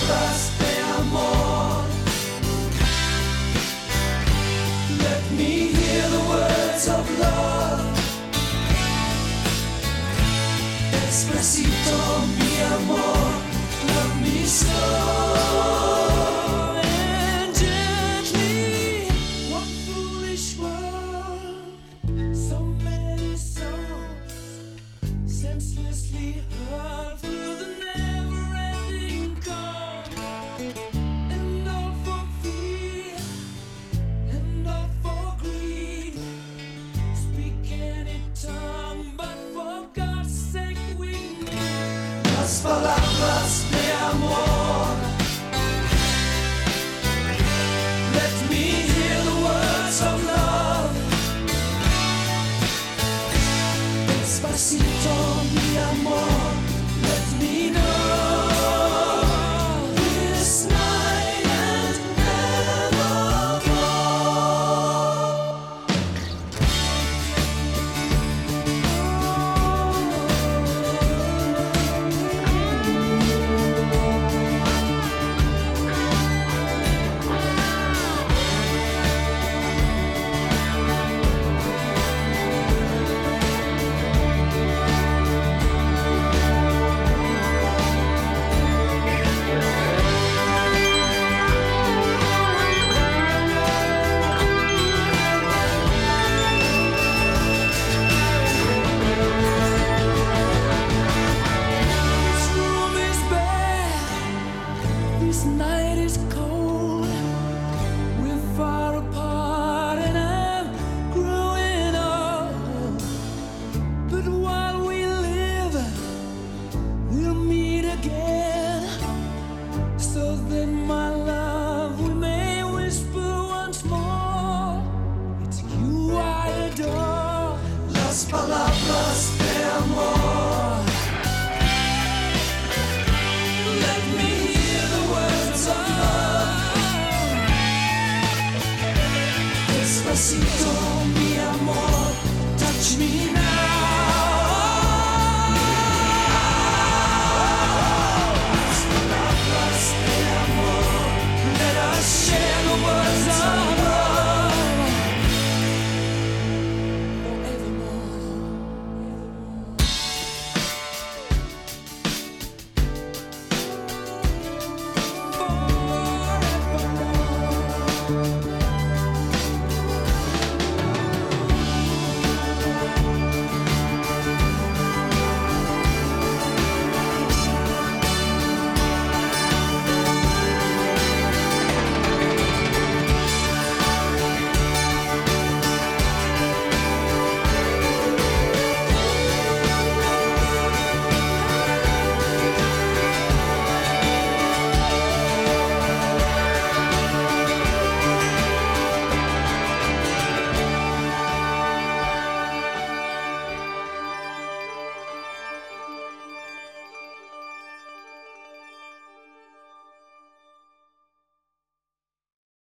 palabras de amor. Let me hear the words of love. Despacito, mi amor, love me slow. Senselessly hurt through the never-ending cold, and all for fear, and all for greed. Speak any tongue, but for God's sake we need las palabras de amor. Let me hear the words of love. Despacito, mi amor, let me know this night and evermore. This night is cold, we're far apart and I'm growing old. But while we live, we'll meet again. So then, my love, we may whisper once more. It's you I adore. Las palabras de amor. Let me hear the words of love. Despacito, mi amor, touch me now. Las palabras de amor. Let us share the words of love.